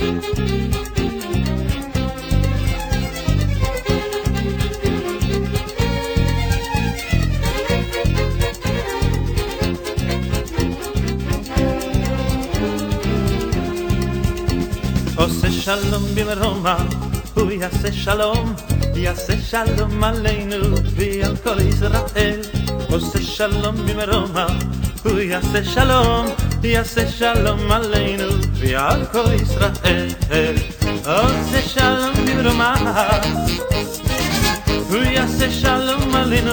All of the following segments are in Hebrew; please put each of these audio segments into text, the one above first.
עושה שלום במרומה, הוא יעשה שלום עלינו ועל כל ישראל. עושה שלום במרומה, הוא יעשה שלום עלינו ועל כל ישראל. עושה שלום במרומה, הוא יעשה שלום עלינו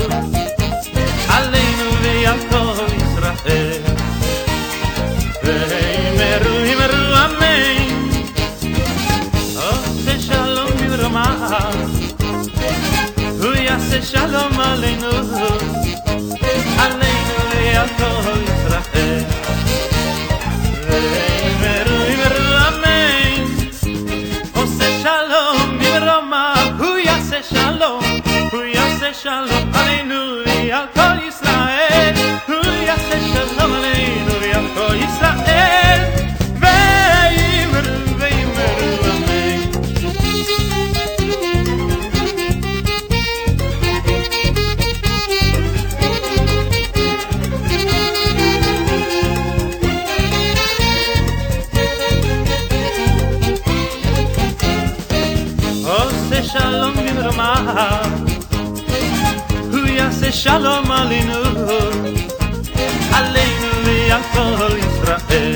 ועל כל ישראל. ואמרו אמן. עושה שלום במרומה, הוא יעשה שלום עלינו ועל כל ישראל. ואמרו אמן. עושה שלום במרומה, הוא יעשה שלום עלינו ועל כל ישראל. הוא יעשה שלום עלינו ועל כל ישראל. שלום במרומה, הוא יעשה שלום עלינו ועל כל ישראל.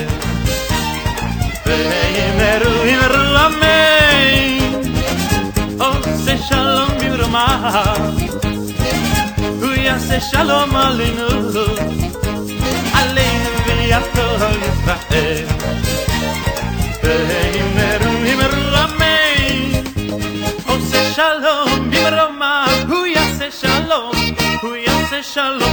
ואמרו אמן. עושה שלום במרומה, הוא יעשה שלום עלינו ועל כל ישראל. ואמרו אמן. עושה שלום במרומה, הוא יעשה שלום